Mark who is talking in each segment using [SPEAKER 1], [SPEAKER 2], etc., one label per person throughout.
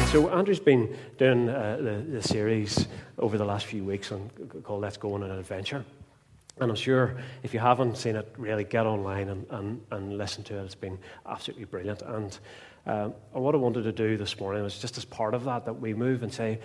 [SPEAKER 1] So Andrew's been doing the series over the last few weeks called Let's Go on an Adventure. And I'm sure if you haven't seen it, really get online and listen to it. It's been absolutely brilliant. And what I wanted to do this morning was just as part of that we move and say,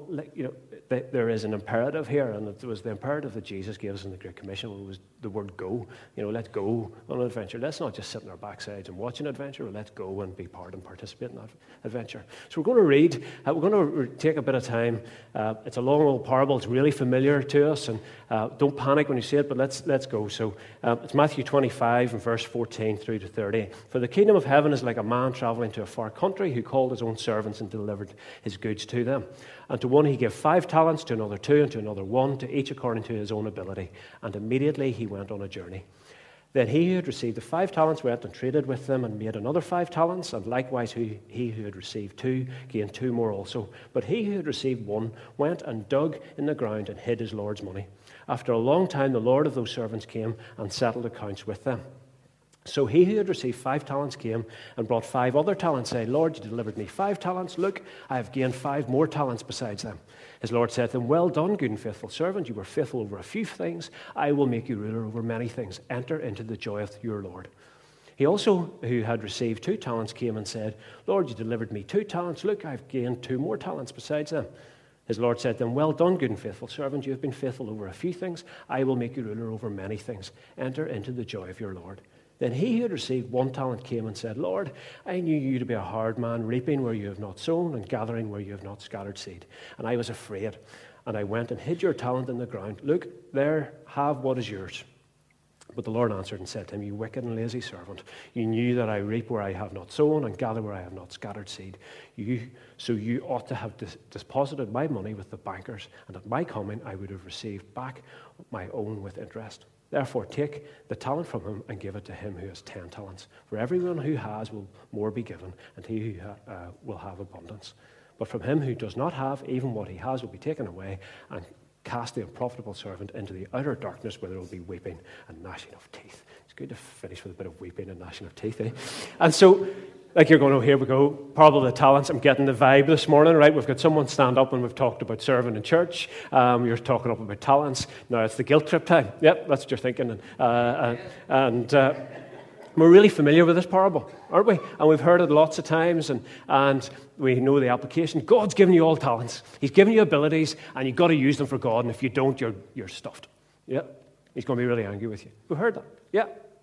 [SPEAKER 1] there is an imperative here, and it was the imperative that Jesus gave us in the Great Commission. It was the word go. Let's go on an adventure. Let's not just sit on our backsides and watch an adventure. Let's go and be part and participate in that adventure. So we're going to read. We're going to take a bit of time. It's a long old parable. It's really familiar to us, and don't panic when you see it. But let's go. So it's Matthew 25 and verse 14 through to 30. For the kingdom of heaven is like a man traveling to a far country who called his own servants and delivered his goods to them. And to one he gave 5 talents, to another 2, and to another 1, to each according to his own ability. And immediately he went on a journey. Then he who had received the 5 talents went and traded with them and made another 5 talents. And likewise he who had received 2 gained 2 more also. But he who had received 1 went and dug in the ground and hid his Lord's money. After a long time the Lord of those servants came and settled accounts with them. So he who had received 5 talents came and brought 5 other talents, saying, Lord, you delivered me 5 talents. Look, I have gained 5 more talents besides them. His Lord said to him, Well done, good and faithful servant. You were faithful over a few things. I will make you ruler over many things. Enter into the joy of your Lord. He also, who had received 2 talents, came and said, Lord, you delivered me 2 talents. Look, I have gained 2 more talents besides them. His Lord said to him, Well done, good and faithful servant. You have been faithful over a few things. I will make you ruler over many things. Enter into the joy of your Lord. Then he who had received 1 talent came and said, Lord, I knew you to be a hard man, reaping where you have not sown and gathering where you have not scattered seed. And I was afraid, and I went and hid your talent in the ground. Look, there, have what is yours. But the Lord answered and said to him, You wicked and lazy servant, you knew that I reap where I have not sown and gather where I have not scattered seed. So you ought to have deposited my money with the bankers, and at my coming I would have received back my own with interest. Therefore, take the talent from him and give it to him who has 10 talents. For everyone who has will more be given, and he who will have abundance. But from him who does not have, even what he has will be taken away, and cast the unprofitable servant into the outer darkness, where there will be weeping and gnashing of teeth. It's good to finish with a bit of weeping and gnashing of teeth, eh? And so, like you're going, oh, here we go, parable of the talents. I'm getting the vibe this morning, right? We've got someone stand up and we've talked about serving in church. You're talking up about talents. Now it's the guilt trip time. Yep, that's what you're thinking. And we're really familiar with this parable, aren't we? And we've heard it lots of times, and we know the application. God's given you all talents. He's given you abilities, and you've got to use them for God. And if you don't, you're stuffed. Yeah, he's going to be really angry with you. We've heard that. Yeah.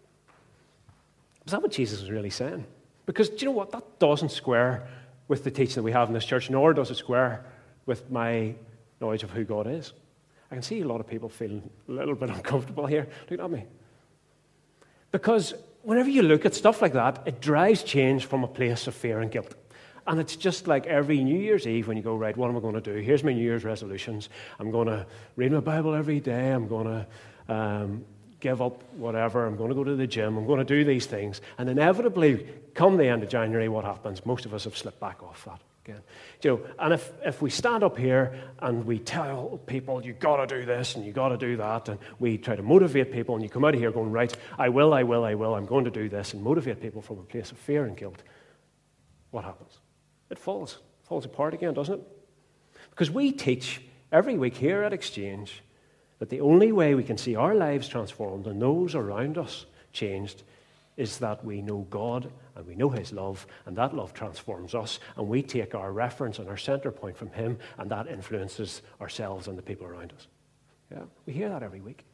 [SPEAKER 1] Is that what Jesus was really saying? Because do you know what? That doesn't square with the teaching that we have in this church, nor does it square with my knowledge of who God is. I can see a lot of people feeling a little bit uncomfortable here. Look at me. Because whenever you look at stuff like that, it drives change from a place of fear and guilt. And it's just like every New Year's Eve when you go, right, what am I going to do? Here's my New Year's resolutions. I'm going to read my Bible every day. I'm going to give up whatever. I'm going to go to the gym. I'm going to do these things. And inevitably, come the end of January, what happens? Most of us have slipped back off that again. And if we stand up here and we tell people, you've got to do this and you've got to do that, and we try to motivate people, and you come out of here going, right, I will, I'm going to do this, and motivate people from a place of fear and guilt, what happens? It falls apart again, doesn't it? Because we teach every week here at Exchange that the only way we can see our lives transformed and those around us changed is that we know God and we know His love, and that love transforms us, and we take our reference and our center point from Him, and that influences ourselves and the people around us. Yeah, we hear that every week.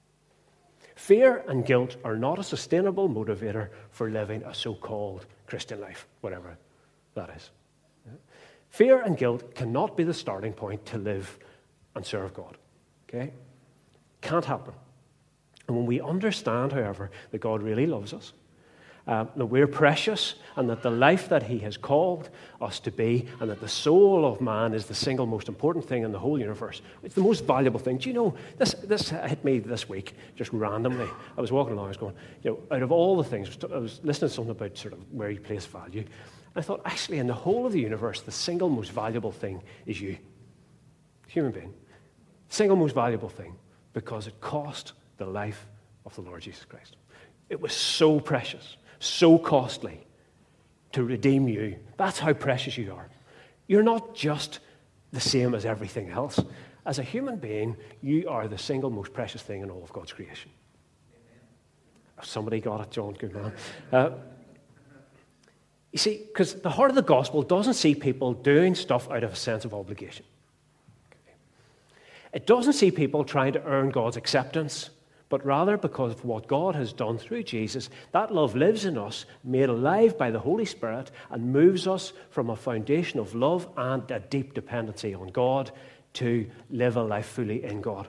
[SPEAKER 1] Fear and guilt are not a sustainable motivator for living a so-called Christian life, whatever that is. Yeah. Fear and guilt cannot be the starting point to live and serve God. Okay? Can't happen. And when we understand, however, that God really loves us, that we're precious, and that the life that He has called us to be, and that the soul of man is the single most important thing in the whole universe. It's the most valuable thing. Do you know, this hit me this week, just randomly. I was walking along, I was going, out of all the things, I was listening to something about sort of where you place value. And I thought, actually, in the whole of the universe, the single most valuable thing is you. Human being. Single most valuable thing, because it cost the life of the Lord Jesus Christ. It was so precious, so costly to redeem you. That's how precious you are. You're not just the same as everything else. As a human being, you are the single most precious thing in all of God's creation. Somebody got it, John, good man. You see, because the heart of the gospel doesn't see people doing stuff out of a sense of obligation. It doesn't see people trying to earn God's acceptance, but rather because of what God has done through Jesus. That love lives in us, made alive by the Holy Spirit, and moves us from a foundation of love and a deep dependency on God to live a life fully in God.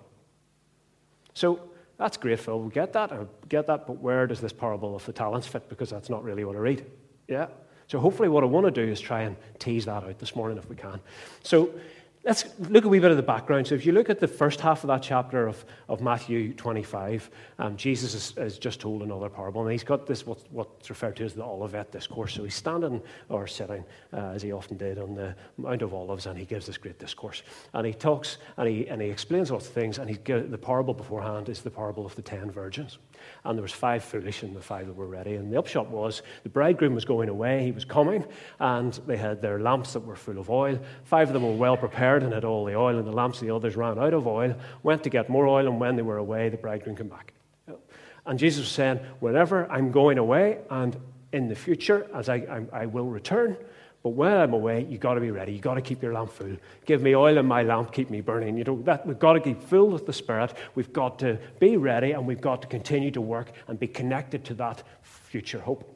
[SPEAKER 1] So that's great, Phil. We get that, but where does this parable of the talents fit? Because that's not really what I read. Yeah? So hopefully what I want to do is try and tease that out this morning if we can. So let's look a wee bit of the background. So if you look at the first half of that chapter of Matthew 25, Jesus has just told another parable, and he's got this what's referred to as the Olivet discourse. So he's standing or sitting, as he often did, on the Mount of Olives, and he gives this great discourse. And he talks and he explains lots of things, and the parable beforehand is the parable of the 10 virgins. And there was 5 foolish and the 5 that were ready. And the upshot was the bridegroom was going away, he was coming, and they had their lamps that were full of oil. 5 of them were well prepared and had all the oil, and the lamps of the others ran out of oil, went to get more oil, and when they were away, the bridegroom came back. And Jesus was saying, whenever I'm going away, and in the future, as I will return, but when I'm away, you've got to be ready. You've got to keep your lamp full. Give me oil in my lamp, keep me burning. We've got to keep filled with the Spirit. We've got to be ready, and we've got to continue to work and be connected to that future hope.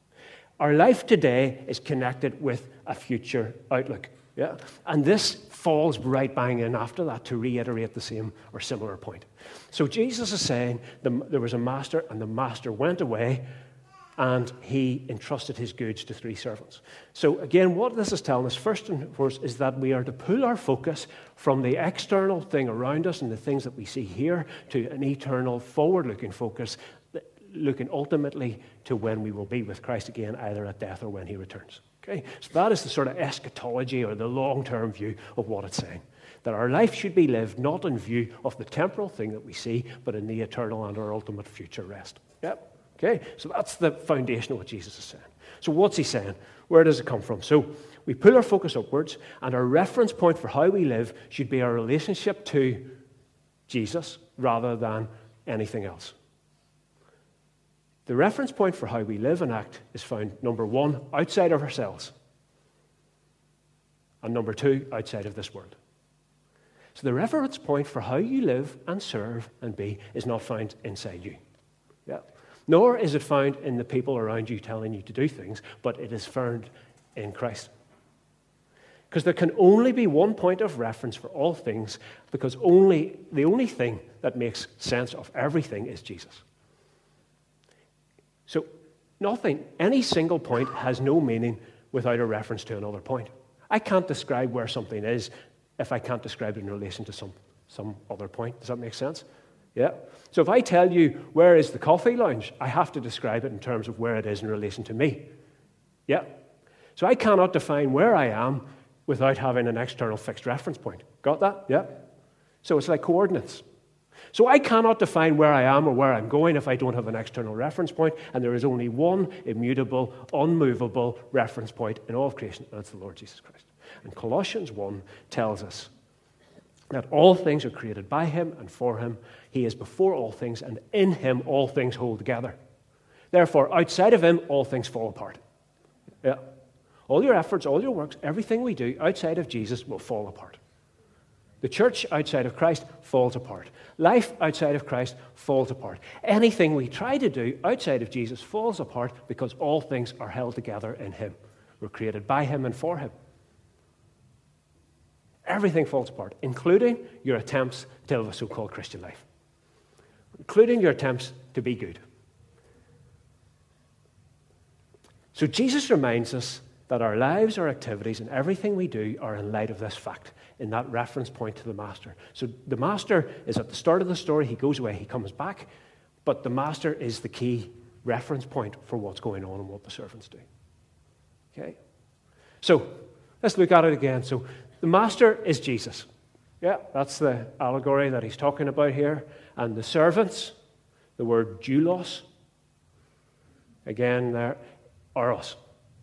[SPEAKER 1] Our life today is connected with a future outlook. Yeah? And this falls right bang in after that to reiterate the same or similar point. So Jesus is saying there was a master, and the master went away, and he entrusted his goods to 3 servants. So again, what this is telling us, first and foremost, is that we are to pull our focus from the external thing around us and the things that we see here to an eternal, forward-looking focus, looking ultimately to when we will be with Christ again, either at death or when he returns. Okay? So that is the sort of eschatology or the long-term view of what it's saying. That our life should be lived not in view of the temporal thing that we see, but in the eternal and our ultimate future rest. Yep. Okay, so that's the foundation of what Jesus is saying. So what's he saying? Where does it come from? So we pull our focus upwards, and our reference point for how we live should be our relationship to Jesus rather than anything else. The reference point for how we live and act is found, number 1, outside of ourselves, and number 2, outside of this world. So the reference point for how you live and serve and be is not found inside you. Yeah. Nor is it found in the people around you telling you to do things, but it is found in Christ. Because there can only be one point of reference for all things, because the only thing that makes sense of everything is Jesus. So any single point has no meaning without a reference to another point. I can't describe where something is if I can't describe it in relation to some other point. Does that make sense? Yeah. So if I tell you where is the coffee lounge, I have to describe it in terms of where it is in relation to me. Yeah. So I cannot define where I am without having an external fixed reference point. Got that? Yeah. So it's like coordinates. So I cannot define where I am or where I'm going if I don't have an external reference point, and there is only one immutable, unmovable reference point in all of creation, and that's the Lord Jesus Christ. And Colossians 1 tells us that all things are created by him and for him. He is before all things, and in him all things hold together. Therefore, outside of him, all things fall apart. Yeah. All your efforts, all your works, everything we do outside of Jesus will fall apart. The church outside of Christ falls apart. Life outside of Christ falls apart. Anything we try to do outside of Jesus falls apart because all things are held together in him. We're created by him and for him. Everything falls apart, including your attempts to live a so-called Christian life, including your attempts to be good. So Jesus reminds us that our lives, our activities, and everything we do are in light of this fact, in that reference point to the Master. So the Master is at the start of the story. He goes away, he comes back, but the Master is the key reference point for what's going on and what the servants do. Okay? So let's look at it again. So the Master is Jesus. Yeah, that's the allegory that he's talking about here. And the servants, the word doulos, again, there are us.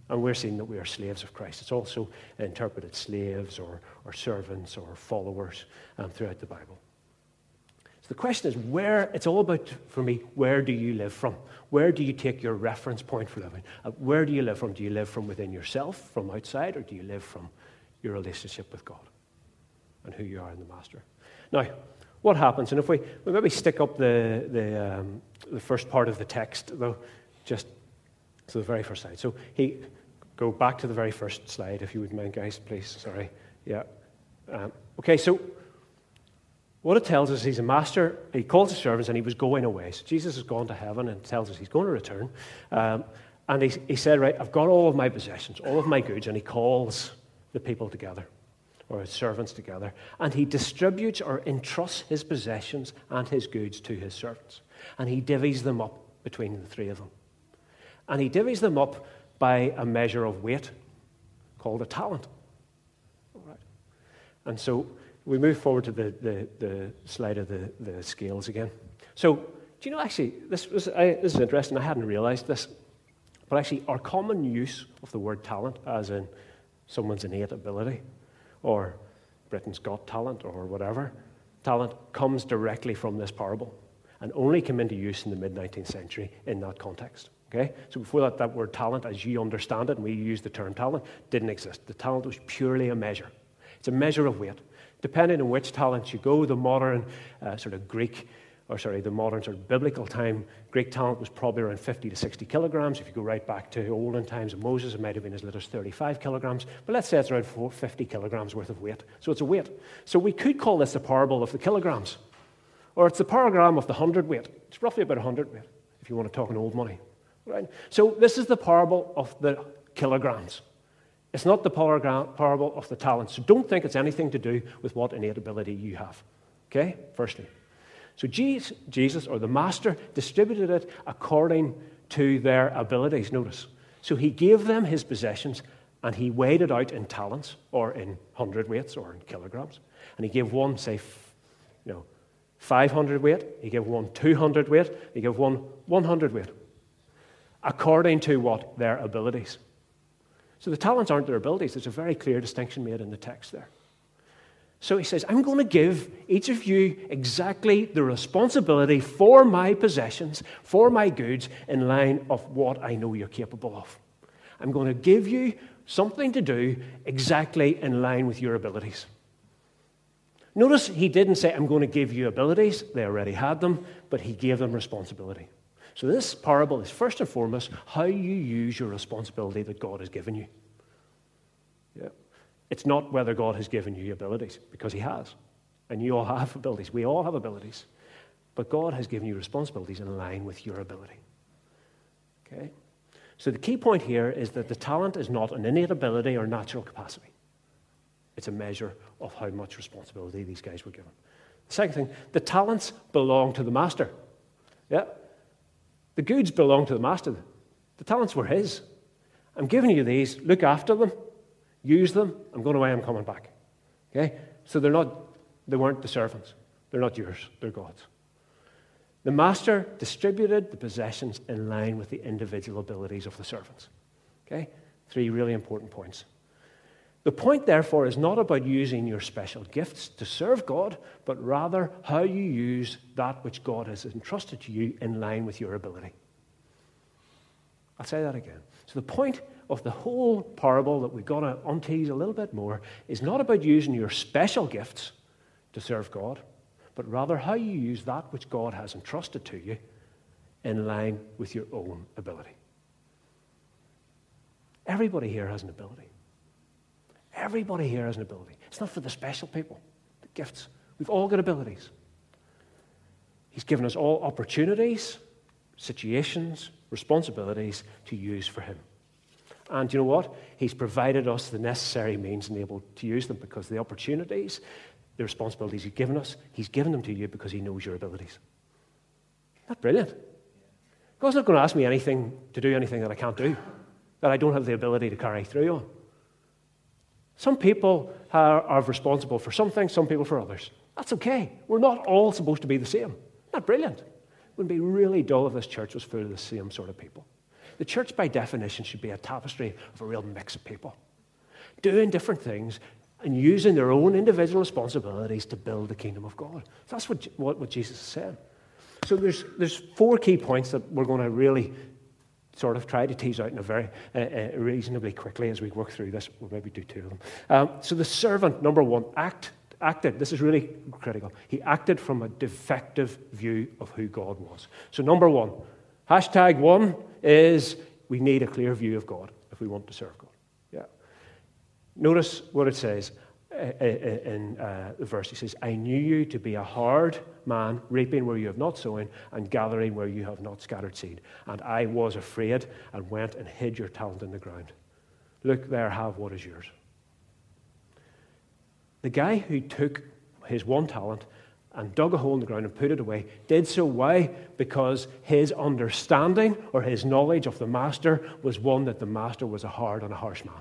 [SPEAKER 1] And we're seeing that we are slaves of Christ. It's also interpreted slaves or servants or followers throughout the Bible. So the question is, it's all about, for me, where do you live from? Where do you take your reference point for living? Where do you live from? Do you live from within yourself, from outside, or do you live from your relationship with God and who you are in the Master? Now, what happens, and if we maybe stick up the first part of the text, though, just to the very first slide. So go back to the very first slide, if you wouldn't mind, guys, please. Sorry. Yeah. Okay, so what it tells us, he's a master. He calls his servants, and he was going away. So Jesus has gone to heaven, and it tells us he's going to return. And he said, right, I've got all of my possessions, all of my goods, and he calls the people together, or his servants together, and he distributes or entrusts his possessions and his goods to his servants. And he divvies them up between the three of them. And he divvies them up by a measure of weight called a talent. All right. And so we move forward to the slide of the scales again. So, do you know, actually, this is interesting. I hadn't realized this. But actually, our common use of the word talent, as in someone's innate ability, or Britain's Got Talent, or whatever, talent comes directly from this parable and only came into use in the mid-19th century in that context. Okay? So before that word talent, as you understand it, and we use the term talent, didn't exist. The talent was purely a measure. It's a measure of weight. Depending on which talent you go, the modern the modern sort of biblical time, Greek talent was probably around 50 to 60 kilograms. If you go right back to olden times of Moses, it might have been as little as 35 kilograms. But let's say it's around 50 kilograms worth of weight. So it's a weight. So we could call this the parable of the kilograms. Or it's the paragram of the 100 weight. It's roughly about 100 weight, if you want to talk in old money. Right? So this is the parable of the kilograms. It's not the parable of the talents. So don't think it's anything to do with what innate ability you have. Okay? Firstly. So Jesus, or the Master, distributed it according to their abilities. Notice. So he gave them his possessions, and he weighed it out in talents, or in 100 weights, or in kilograms. And he gave one, say, 500 weight. He gave one 200 weight. He gave one 100 weight. According to what? Their abilities. So the talents aren't their abilities. There's a very clear distinction made in the text there. So he says, I'm going to give each of you exactly the responsibility for my possessions, for my goods, in line of what I know you're capable of. I'm going to give you something to do exactly in line with your abilities. Notice he didn't say, I'm going to give you abilities. They already had them, but he gave them responsibility. So this parable is first and foremost how you use your responsibility that God has given you. Yeah. It's not whether God has given you abilities, because he has. And you all have abilities. We all have abilities. But God has given you responsibilities in line with your ability. Okay? So the key point here is that the talent is not an innate ability or natural capacity. It's a measure of how much responsibility these guys were given. The second thing, the talents belong to the Master. Yeah? The goods belong to the Master. The talents were his. I'm giving you these. Look after them. Use them. I'm going away. I'm coming back. Okay? So they weren't the servants. They're not yours. They're God's. The Master distributed the possessions in line with the individual abilities of the servants. Okay? 3 really important points. The point, therefore, is not about using your special gifts to serve God, but rather how you use that which God has entrusted to you in line with your ability. I'll say that again. So the point of the whole parable that we've got to untease a little bit more is not about using your special gifts to serve God, but rather how you use that which God has entrusted to you in line with your own ability. Everybody here has an ability. Everybody here has an ability. It's not for the special people, the gifts. We've all got abilities. He's given us all opportunities, situations, responsibilities to use for him. And you know what? He's provided us the necessary means and able to use them, because the opportunities, the responsibilities he's given them to you because he knows your abilities. Isn't that brilliant? God's not going to ask me anything to do anything that I can't do, that I don't have the ability to carry through on. Some people are responsible for some things, some people for others. That's okay. We're not all supposed to be the same. Isn't that brilliant? It would be really dull if this church was full of the same sort of people. The church, by definition, should be a tapestry of a real mix of people, doing different things and using their own individual responsibilities to build the kingdom of God. That's what Jesus is saying. So there's 4 key points that we're going to really sort of try to tease out in a very reasonably quickly as we work through this. We'll maybe do 2 of them. So the servant, number 1, acted. This is really critical. He acted from a defective view of who God was. So number 1, hashtag 1 is we need a clear view of God if we want to serve God. Yeah. Notice what it says in the verse. He says, I knew you to be a hard man, reaping where you have not sown and gathering where you have not scattered seed. And I was afraid and went and hid your talent in the ground. Look there, have what is yours. The guy who took his 1 talent and dug a hole in the ground and put it away did so. Why? Because his understanding or his knowledge of the master was one that the master was a hard and a harsh man.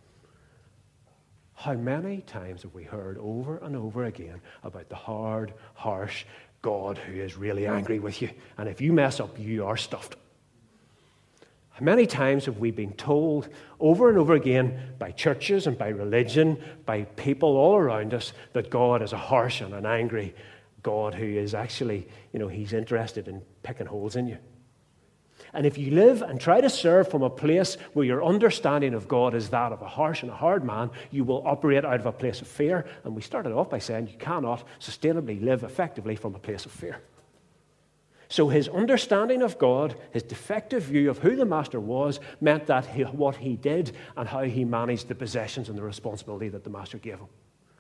[SPEAKER 1] How many times have we heard over and over again about the hard, harsh God who is really angry with you, and if you mess up, you are stuffed? How many times have we been told over and over again by churches and by religion, by people all around us, that God is a harsh and an angry God who is actually, he's interested in picking holes in you? And if you live and try to serve from a place where your understanding of God is that of a harsh and a hard man, you will operate out of a place of fear. And we started off by saying you cannot sustainably live effectively from a place of fear. So his understanding of God, his defective view of who the master was, meant that what he did and how he managed the possessions and the responsibility that the master gave him.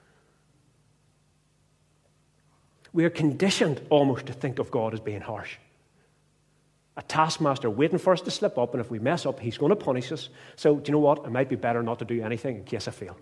[SPEAKER 1] We are conditioned almost to think of God as being harsh. A taskmaster waiting for us to slip up, and if we mess up, he's going to punish us. So, do you know what? It might be better not to do anything in case I fail.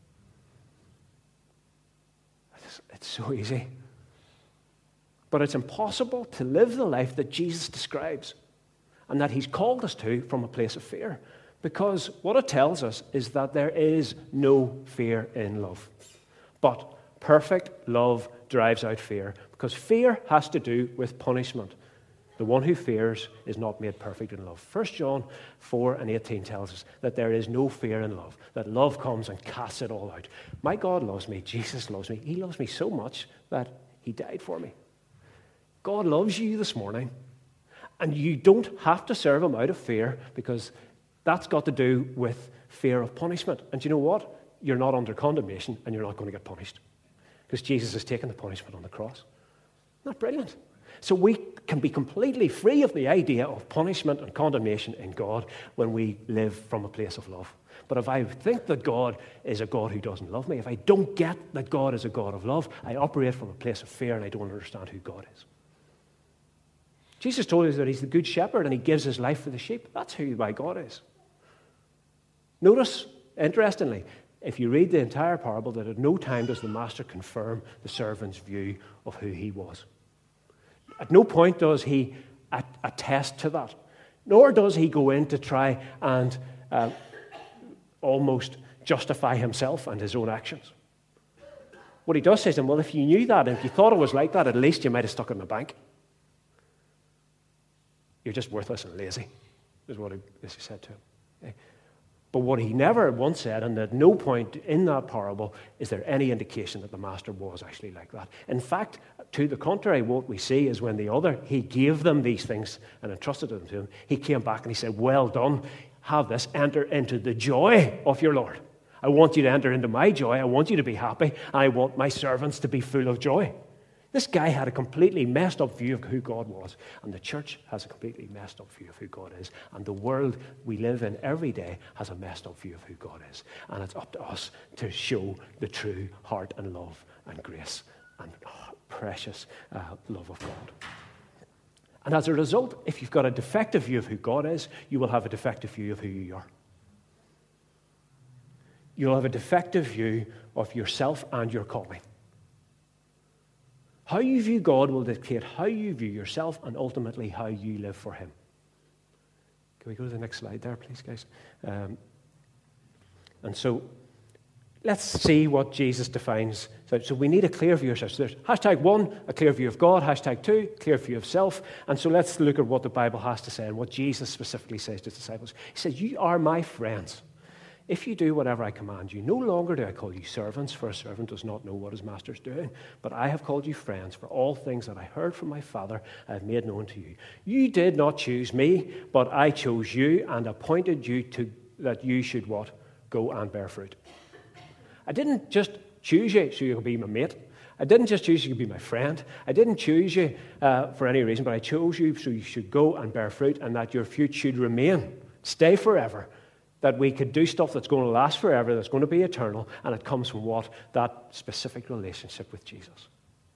[SPEAKER 1] It's so easy. But it's impossible to live the life that Jesus describes and that he's called us to from a place of fear. Because what it tells us is that there is no fear in love. But perfect love drives out fear, because fear has to do with punishment. The one who fears is not made perfect in love. 1 John 4:18 tells us that there is no fear in love, that love comes and casts it all out. My God loves me. Jesus loves me. He loves me so much that he died for me. God loves you this morning, and you don't have to serve him out of fear, because that's got to do with fear of punishment. And you know what? You're not under condemnation, and you're not going to get punished, because Jesus has taken the punishment on the cross. Isn't that brilliant? So we can be completely free of the idea of punishment and condemnation in God when we live from a place of love. But if I think that God is a God who doesn't love me, if I don't get that God is a God of love, I operate from a place of fear and I don't understand who God is. Jesus told us that he's the good shepherd and he gives his life for the sheep. That's who my God is. Notice, interestingly, if you read the entire parable, that at no time does the master confirm the servant's view of who he was. At no point does he attest to that, nor does he go in to try and almost justify himself and his own actions. What he does say to him, well, if you knew that, and if you thought it was like that, at least you might have stuck it in the bank. You're just worthless and lazy, is what he said to him. Okay? But what he never once said, and at no point in that parable is there any indication that the master was actually like that. In fact, to the contrary, what we see is when he gave them these things and entrusted them to him, he came back and he said, well done, have this, enter into the joy of your Lord. I want you to enter into my joy. I want you to be happy. I want my servants to be full of joy. This guy had a completely messed up view of who God was, and the church has a completely messed up view of who God is, and the world we live in every day has a messed up view of who God is, and it's up to us to show the true heart and love and grace and precious love of God. And as a result, if you've got a defective view of who God is, you will have a defective view of who you are. You'll have a defective view of yourself and your calling. How you view God will dictate how you view yourself and ultimately how you live for him. Can we go to the next slide there, please, guys? And so, let's see what Jesus defines. So we need a clear view of ourselves. So there's hashtag 1, a clear view of God. Hashtag 2, clear view of self. And so let's look at what the Bible has to say and what Jesus specifically says to his disciples. He says, you are my friends if you do whatever I command you. No longer do I call you servants, for a servant does not know what his master is doing. But I have called you friends, for all things that I heard from my Father I have made known to you. You did not choose me, but I chose you and appointed you that you should what? Go and bear fruit. I didn't just choose you so you could be my mate. I didn't just choose you to be my friend. I didn't choose you for any reason, but I chose you so you should go and bear fruit and that your fruit should remain, stay forever, that we could do stuff that's going to last forever, that's going to be eternal, and it comes from what? That specific relationship with Jesus.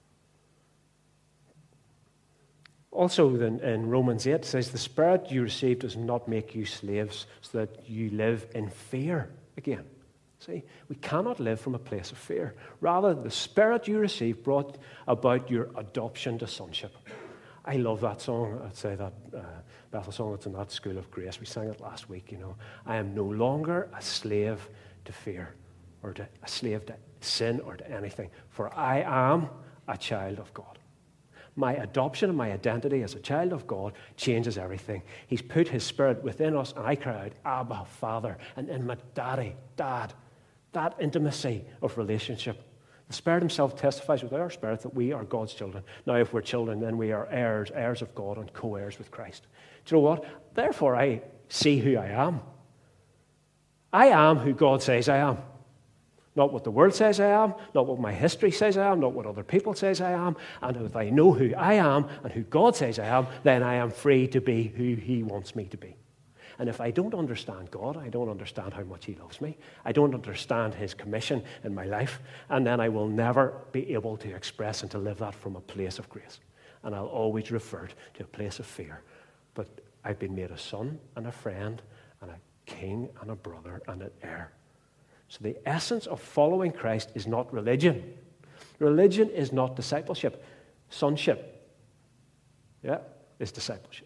[SPEAKER 1] Also, in Romans 8, it says, the Spirit you received does not make you slaves so that you live in fear again. See, we cannot live from a place of fear. Rather, the Spirit you received brought about your adoption to sonship. I love that song. I'd say that Bethel song that's in that School of Grace. We sang it last week, you know. I am no longer a slave to fear or a slave to sin or to anything, for I am a child of God. My adoption and my identity as a child of God changes everything. He's put his Spirit within us, and I cry out, Abba, Father, and in my Daddy, Dad. That intimacy of relationship. The Spirit himself testifies with our spirit that we are God's children. Now, if we're children, then we are heirs, heirs of God and co-heirs with Christ. Do you know what? Therefore, I see who I am. I am who God says I am. Not what the world says I am, not what my history says I am, not what other people says I am. And if I know who I am and who God says I am, then I am free to be who he wants me to be. And if I don't understand God, I don't understand how much he loves me. I don't understand his commission in my life. And then I will never be able to express and to live that from a place of grace. And I'll always revert to a place of fear. But I've been made a son and a friend and a king and a brother and an heir. So the essence of following Christ is not religion. Religion is not discipleship. Sonship, is discipleship.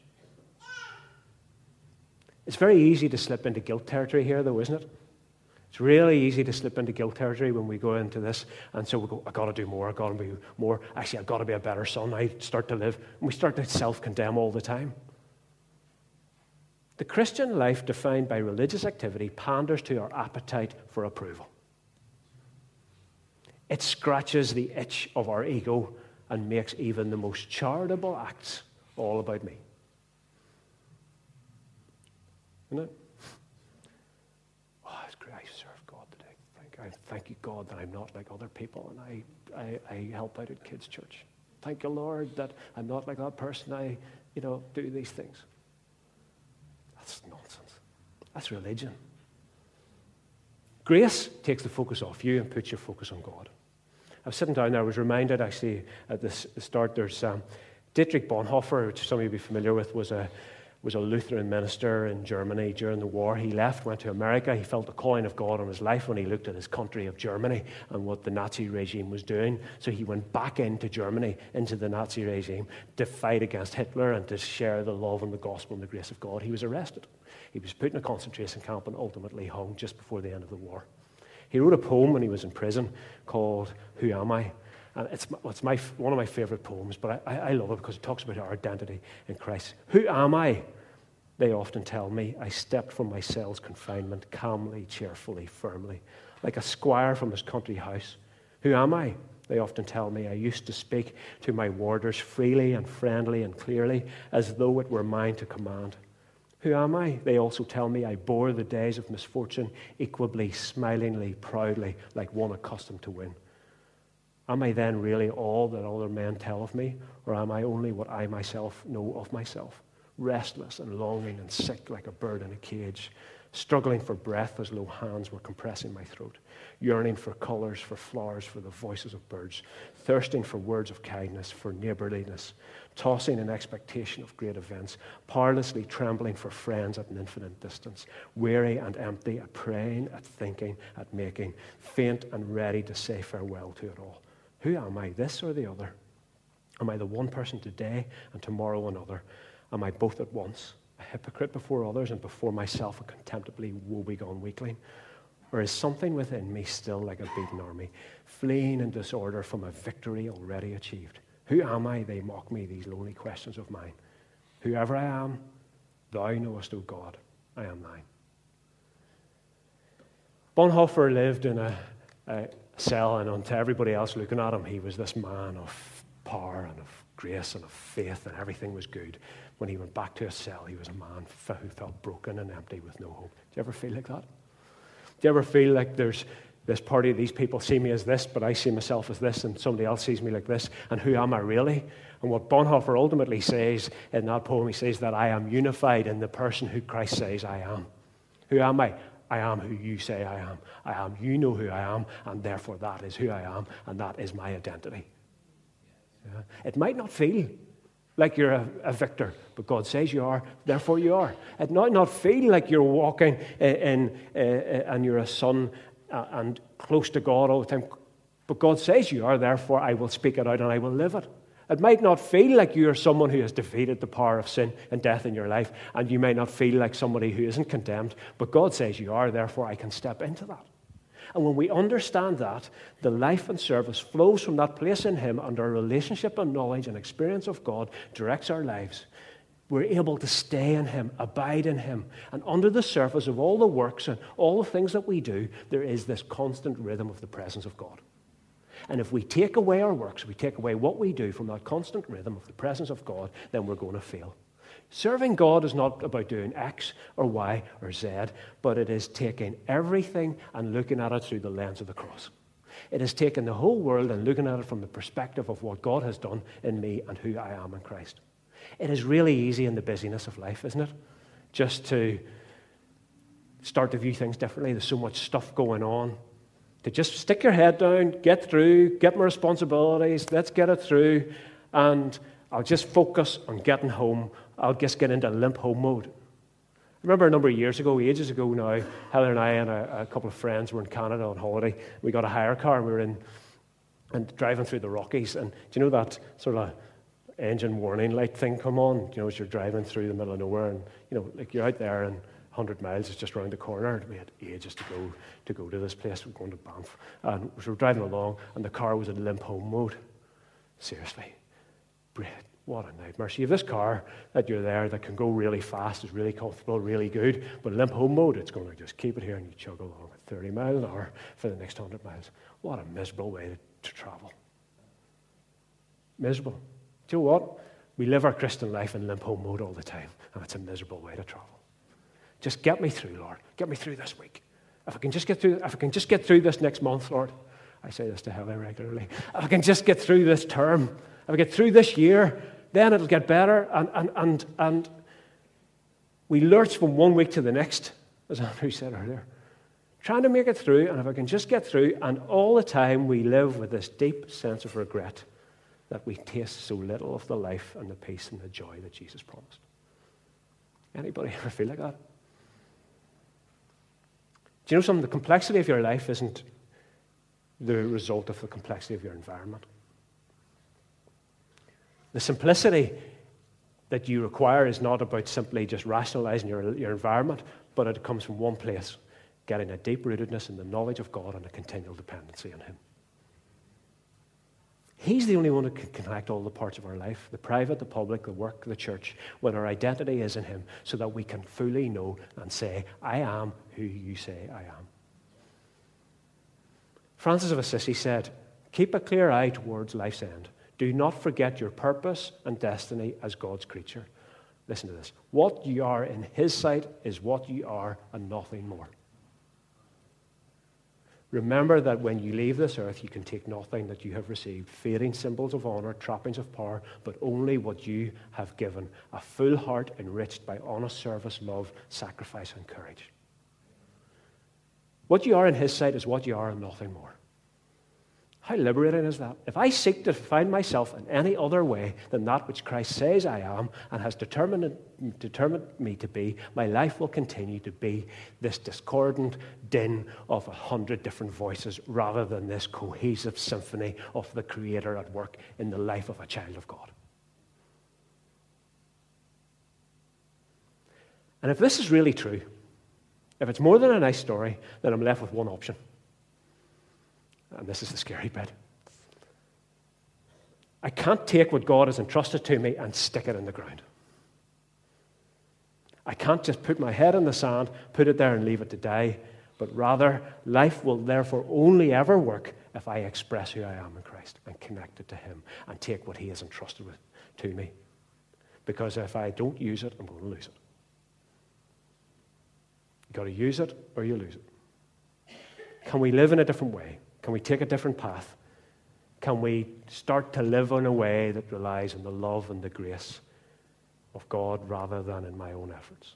[SPEAKER 1] It's very easy to slip into guilt territory here, though, isn't it? It's really easy to slip into guilt territory when we go into this. And so we go, I've got to do more, I've got to be more. Actually, I've got to be a better son. I start to live. And we start to self-condemn all the time. The Christian life defined by religious activity panders to our appetite for approval. It scratches the itch of our ego and makes even the most charitable acts all about me. Isn't it? Oh, it's great. I serve God today. Thank you, God, that I'm not like other people and I help out at kids' church. Thank you, Lord, that I'm not like that person. I do these things. That's nonsense. That's religion. Grace takes the focus off you and puts your focus on God. I was sitting down there, I was reminded actually at the start, there's Dietrich Bonhoeffer, which some of you will be familiar with, was a Lutheran minister in Germany during the war. He left, went to America. He felt the calling of God on his life when he looked at his country of Germany and what the Nazi regime was doing. So he went back into Germany, into the Nazi regime, to fight against Hitler and to share the love and the gospel and the grace of God. He was arrested. He was put in a concentration camp and ultimately hung just before the end of the war. He wrote a poem when he was in prison called Who Am I? And it's one of my favorite poems, but I love it because it talks about our identity in Christ. Who am I? They often tell me. I stepped from my cell's confinement calmly, cheerfully, firmly, like a squire from his country house. Who am I? They often tell me. I used to speak to my warders freely and friendly and clearly, as though it were mine to command. Who am I? They also tell me. I bore the days of misfortune equably, smilingly, proudly, like one accustomed to win. Am I then really all that other men tell of me, or am I only what I myself know of myself? Restless and longing and sick like a bird in a cage, struggling for breath as low hands were compressing my throat, yearning for colours, for flowers, for the voices of birds, thirsting for words of kindness, for neighbourliness, tossing in expectation of great events, powerlessly trembling for friends at an infinite distance, weary and empty at praying, at thinking, at making, faint and ready to say farewell to it all. Who am I, this or the other? Am I the one person today and tomorrow another? Am I both at once, a hypocrite before others and before myself, a contemptibly woebegone weakling? Or is something within me still like a beaten army, fleeing in disorder from a victory already achieved? Who am I? They mock me, these lonely questions of mine. Whoever I am, thou knowest, O God, I am thine. Bonhoeffer lived in a cell, and unto everybody else looking at him, he was this man of power and of grace and of faith, and everything was good. When he went back to his cell, he was a man who felt broken and empty with no hope. Do you ever feel like that? Do you ever feel like there's this party, these people see me as this, but I see myself as this, and somebody else sees me like this, and who am I really? And what Bonhoeffer ultimately says in that poem, he says that I am unified in the person who Christ says I am. Who am I? I am who you say I am. I am, you know who I am, and therefore that is who I am, and that is my identity. Yeah. It might not feel like you're a victor, but God says you are, therefore you are. It might not feel like you're walking in and you're a son and close to God all the time, but God says you are, therefore I will speak it out and I will live it. It might not feel like you're someone who has defeated the power of sin and death in your life, and you may not feel like somebody who isn't condemned, but God says you are, therefore I can step into that. And when we understand that, the life and service flows from that place in Him, and our relationship and knowledge and experience of God directs our lives. We're able to stay in Him, abide in Him. And under the surface of all the works and all the things that we do, there is this constant rhythm of the presence of God. And if we take away our works, we take away what we do from that constant rhythm of the presence of God, then we're going to fail. Serving God is not about doing X or Y or Z, but it is taking everything and looking at it through the lens of the cross. It is taking the whole world and looking at it from the perspective of what God has done in me and who I am in Christ. It is really easy in the busyness of life, isn't it? Just to start to view things differently. There's so much stuff going on. To just stick your head down, get through, get my responsibilities, let's get it through, and I'll just focus on getting home. I'll just get into limp home mode. I remember a number of years ago, ages ago now, Heather and I and a couple of friends were in Canada on holiday. We got a hire car and we were driving through the Rockies. And do you know that sort of engine warning light thing come on? You know, as you're driving through the middle of nowhere, and you know, like you're out there and 100 miles is just around the corner. And we had ages to go to this place. We're going to Banff, and we were driving along, and the car was in limp home mode. Seriously, what a nightmare. So you have this car that you're there that can go really fast, is really comfortable, really good, but limp home mode, it's going to just keep it here, and you chug along at 30 miles an hour for the next 100 miles. What a miserable way to travel. Miserable. Do you know what? We live our Christian life in limp home mode all the time, and it's a miserable way to travel. Just get me through, Lord. Get me through this week. If I can just get through this next month, Lord. I say this to Helen regularly. If I can just get through this term, if I get through this year, then it'll get better. And we lurch from one week to the next, as Andrew said earlier, trying to make it through. And if I can just get through, and all the time we live with this deep sense of regret that we taste so little of the life and the peace and the joy that Jesus promised. Anybody ever feel like that? Do you know something? The complexity of your life isn't the result of the complexity of your environment. The simplicity that you require is not about simply just rationalizing your environment, but it comes from one place, getting a deep rootedness in the knowledge of God and a continual dependency on Him. He's the only one who can connect all the parts of our life, the private, the public, the work, the church, when our identity is in Him, so that we can fully know and say, I am who you say I am. Francis of Assisi said, keep a clear eye towards life's end. Do not forget your purpose and destiny as God's creature. Listen to this. What you are in His sight is what you are and nothing more. Remember that when you leave this earth, you can take nothing that you have received, fading symbols of honor, trappings of power, but only what you have given, a full heart enriched by honest service, love, sacrifice, and courage. What you are in His sight is what you are and nothing more. How liberating is that? If I seek to find myself in any other way than that which Christ says I am and has determined me to be, my life will continue to be this discordant din of 100 different voices rather than this cohesive symphony of the Creator at work in the life of a child of God. And if this is really true, If it's more than a nice story, then I'm left with one option. And this is the scary bit. I can't take what God has entrusted to me and stick it in the ground. I can't just put my head in the sand, put it there and leave it to die, but rather, life will therefore only ever work if I express who I am in Christ and connect it to Him and take what He has entrusted to me. Because if I don't use it, I'm going to lose it. You've got to use it or you lose it. Can we live in a different way? Can we take a different path? Can we start to live in a way that relies on the love and the grace of God rather than in my own efforts?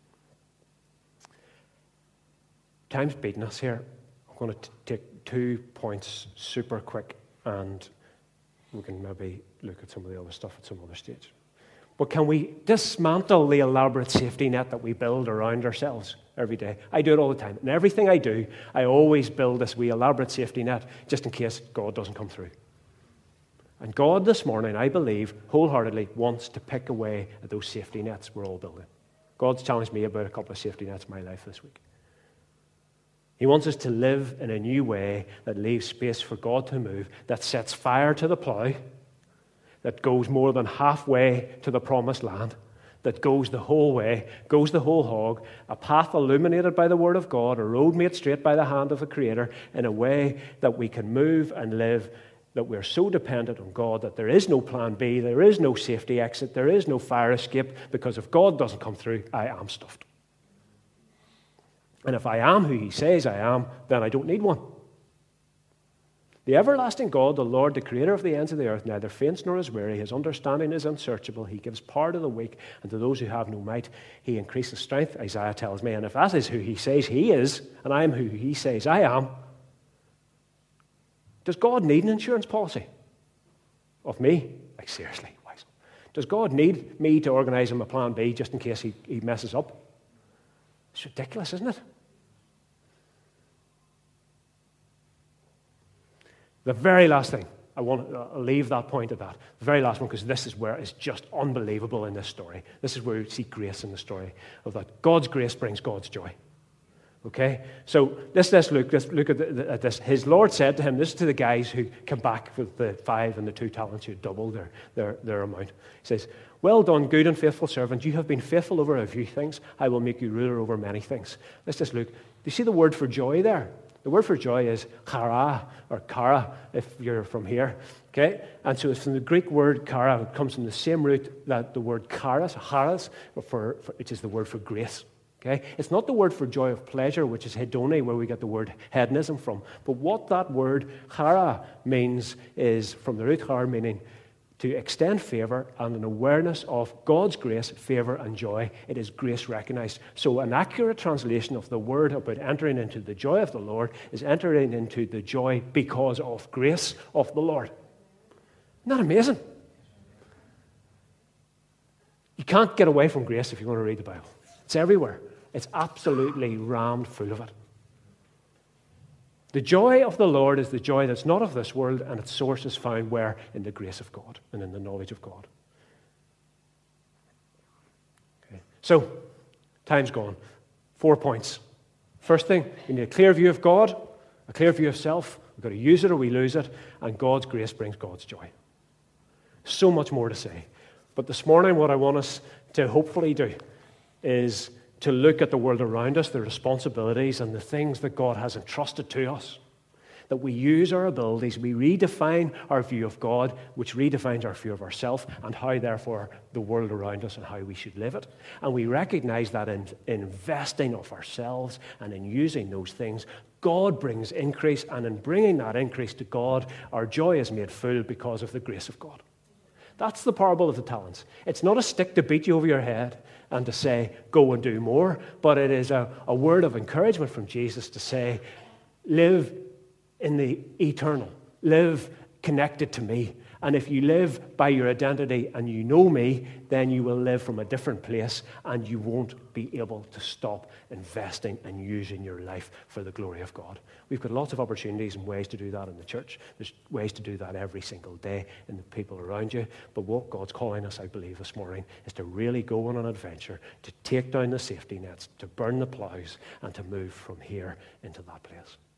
[SPEAKER 1] Time's beating us here. I'm going to take 2 points super quick, and we can maybe look at some of the other stuff at some other stage. But can we dismantle the elaborate safety net that we build around ourselves every day? I do it all the time. In everything I do, I always build this wee elaborate safety net just in case God doesn't come through. And God this morning, I believe, wholeheartedly wants to pick away at those safety nets we're all building. God's challenged me about a couple of safety nets in my life this week. He wants us to live in a new way that leaves space for God to move, that sets fire to the plough, that goes more than halfway to the promised land, that goes the whole way, goes the whole hog, a path illuminated by the Word of God, a road made straight by the hand of the Creator, in a way that we can move and live, that we're so dependent on God that there is no plan B, there is no safety exit, there is no fire escape, because if God doesn't come through, I am stuffed. And if I am who He says I am, then I don't need one. The everlasting God, the Lord, the Creator of the ends of the earth, neither faints nor is weary. His understanding is unsearchable. He gives power to the weak, and to those who have no might, He increases strength, Isaiah tells me. And if that is who He says He is, and I am who He says I am, does God need an insurance policy of me? Like, seriously, why so? Does God need me to organise Him a plan B just in case he messes up? It's ridiculous, isn't it? The very last thing, I'll leave that point at that. The very last one, because this is where it's just unbelievable in this story. This is where we see grace in the story of that. God's grace brings God's joy. Okay? So let's look at this. His Lord said to him, this is to the guys who come back with the 5 and the 2 talents, who doubled their amount. He says, well done, good and faithful servant. You have been faithful over a few things. I will make you ruler over many things. Let's just look. Do you see the word for joy there? The word for joy is chara, or kara, if you're from here. Okay? And so it's from the Greek word kara. It comes from the same root that the word charis, which is the word for grace. Okay? It's not the word for joy of pleasure, which is hedone, where we get the word hedonism from. But what that word chara means is from the root chara, meaning to extend favor and an awareness of God's grace, favor, and joy. It is grace recognized. So an accurate translation of the word about entering into the joy of the Lord is entering into the joy because of grace of the Lord. Isn't that amazing? You can't get away from grace if you're going to read the Bible. It's everywhere. It's absolutely rammed full of it. The joy of the Lord is the joy that's not of this world, and its source is found where? In the grace of God and in the knowledge of God. Okay. So, time's gone. 4 points. First thing, you need a clear view of God, a clear view of self. We've got to use it or we lose it, and God's grace brings God's joy. So much more to say. But this morning, what I want us to hopefully do is to look at the world around us, the responsibilities and the things that God has entrusted to us. That we use our abilities, we redefine our view of God, which redefines our view of ourselves, and how, therefore, the world around us and how we should live it. And we recognize that in investing of ourselves and in using those things, God brings increase, and in bringing that increase to God, our joy is made full because of the grace of God. That's the parable of the talents. It's not a stick to beat you over your head and to say, go and do more, but it is a word of encouragement from Jesus to say, live in the eternal, live connected to me, And if you live by your identity and you know me, then you will live from a different place and you won't be able to stop investing and using your life for the glory of God. We've got lots of opportunities and ways to do that in the church. There's ways to do that every single day in the people around you. But what God's calling us, I believe, this morning is to really go on an adventure, to take down the safety nets, to burn the plows, and to move from here into that place.